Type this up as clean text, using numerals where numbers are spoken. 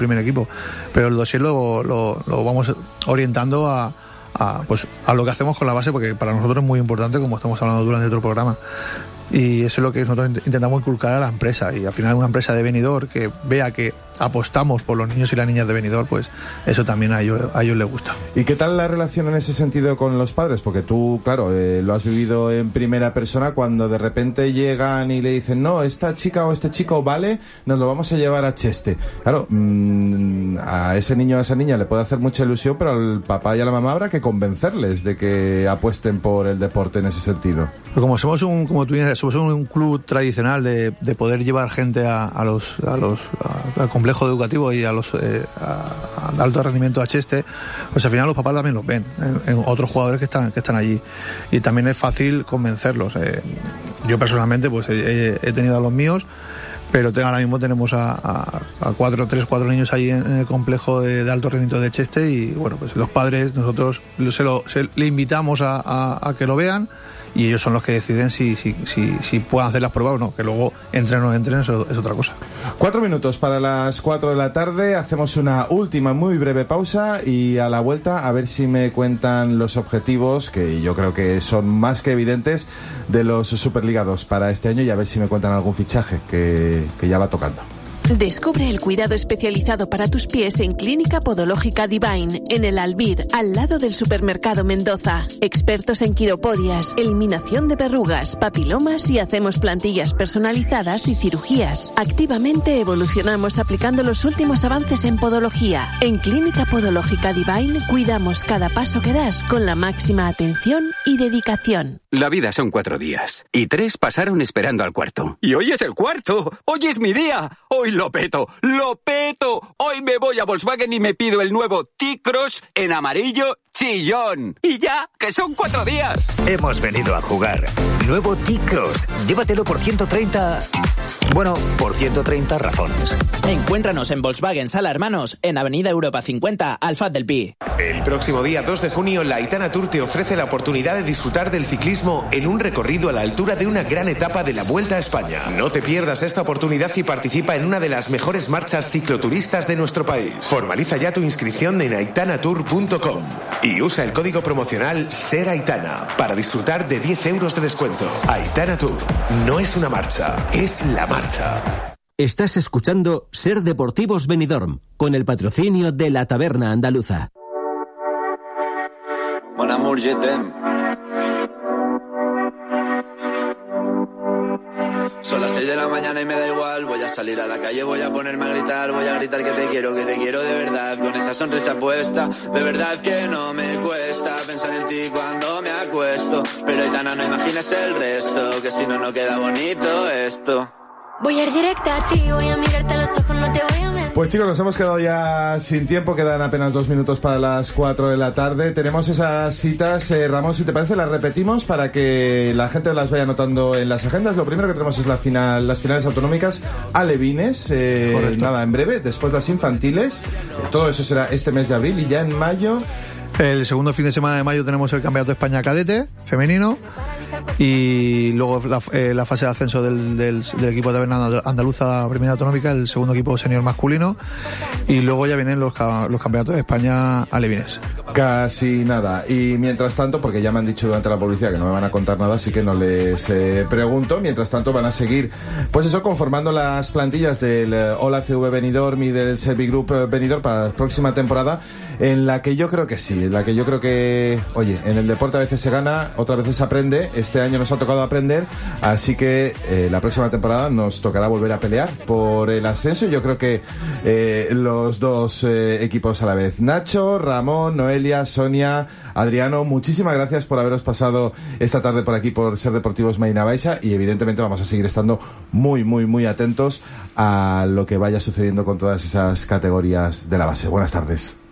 primer equipo, pero el dossier lo vamos orientando a lo que hacemos con la base, porque para nosotros es muy importante, como estamos hablando durante otro programa. Y eso es lo que nosotros intentamos inculcar a la empresa, y al final una empresa de Benidorm que vea que apostamos por los niños y las niñas de Benidorm, pues eso también a ellos les gusta. ¿Y qué tal la relación en ese sentido con los padres? Porque tú, claro, lo has vivido en primera persona, cuando de repente llegan y le dicen, no, esta chica o este chico vale, nos lo vamos a llevar a Cheste. Claro, a ese niño o a esa niña le puede hacer mucha ilusión, pero al papá y a la mamá habrá que convencerles de que apuesten por el deporte en ese sentido. Pero como como tú dices, somos un club tradicional de poder llevar gente al complejo educativo y al alto rendimiento a Cheste, pues al final los papás también los ven en otros jugadores que están allí, y también es fácil convencerlos. Yo personalmente pues he tenido a los míos, pero ahora mismo tenemos a 4 niños ahí en el complejo de alto rendimiento de Cheste, y bueno, pues los padres, nosotros le invitamos a que lo vean, y ellos son los que deciden si pueden hacer las pruebas o no, que luego entren o no entren, eso es otra cosa. 4 minutos para las 4 de la tarde, hacemos una última muy breve pausa, y a la vuelta a ver si me cuentan los objetivos, que yo creo que son más que evidentes, de los superligados para este año, y a ver si me cuentan algún fichaje que ya va tocando. Descubre el cuidado especializado para tus pies en Clínica Podológica Divine, en el Albir, al lado del Supermercado Mendoza. Expertos en quiropodias, eliminación de verrugas, papilomas, y hacemos plantillas personalizadas y cirugías. Activamente evolucionamos aplicando los últimos avances en podología. En Clínica Podológica Divine cuidamos cada paso que das con la máxima atención y dedicación. La vida son 4 días, y 3 pasaron esperando al cuarto. Y hoy es el cuarto. Hoy es mi día. Hoy lo peto. Hoy me voy a Volkswagen y me pido el nuevo T-Cross en amarillo chillón. Y ya, que son 4 días. Hemos venido a jugar. Nuevo T-Cross. Llévatelo por 130... Bueno, por 130 razones. Encuéntranos en Volkswagen Sala Hermanos, en Avenida Europa 50, Alfaz del Pi. El próximo día 2 de junio, la Aitana Tour te ofrece la oportunidad de disfrutar del ciclismo en un recorrido a la altura de una gran etapa de la Vuelta a España. No te pierdas esta oportunidad y participa en una de las mejores marchas cicloturistas de nuestro país. Formaliza ya tu inscripción en aitanatour.com y usa el código promocional SERAITANA para disfrutar de 10 euros de descuento. Aitana Tour no es una marcha, es la marcha. Estás escuchando Ser Deportivos Benidorm, con el patrocinio de la Taberna Andaluza. Mon amour, je t'aime. Son las 6 de la mañana y me da igual. Voy a salir a la calle, voy a ponerme a gritar. Voy a gritar que te quiero de verdad. Con esa sonrisa puesta, de verdad que no me cuesta pensar en ti cuando me acuesto. Pero Aitana, no imagines el resto, que si no, no queda bonito esto. Voy a ir directa a ti, voy a mirarte a los ojos, no te voy a mentir. Pues chicos, nos hemos quedado ya sin tiempo, quedan apenas 2 minutos para las 4 de la tarde. Tenemos esas citas, Ramón, si te parece las repetimos para que la gente las vaya anotando en las agendas. Lo primero que tenemos es las finales autonómicas alevines, nada, en breve, después las infantiles, todo eso será este mes de abril, y ya en mayo... El segundo fin de semana de mayo tenemos el Campeonato de España Cadete femenino, y luego la fase de ascenso del equipo de Taberna Andaluza Primera Autonómica, el segundo equipo senior masculino, y luego ya vienen los campeonatos de España alevines. Casi nada. Y mientras tanto, porque ya me han dicho durante la publicidad que no me van a contar nada, así que no les pregunto, mientras tanto van a seguir, pues eso, conformando las plantillas del Ola CV Benidorm y del Servi Group Benidorm para la próxima temporada, en la que yo creo que sí, en la que yo creo que, oye, en el deporte a veces se gana, otras veces se aprende. Este año nos ha tocado aprender, así que la próxima temporada nos tocará volver a pelear por el ascenso. Yo creo que los dos equipos a la vez. Nacho, Ramón, Noelia, Sonia, Adriano, muchísimas gracias por haberos pasado esta tarde por aquí por Ser Deportivos Medina Baixa, y evidentemente vamos a seguir estando muy, muy, muy atentos a lo que vaya sucediendo con todas esas categorías de la base. Buenas tardes.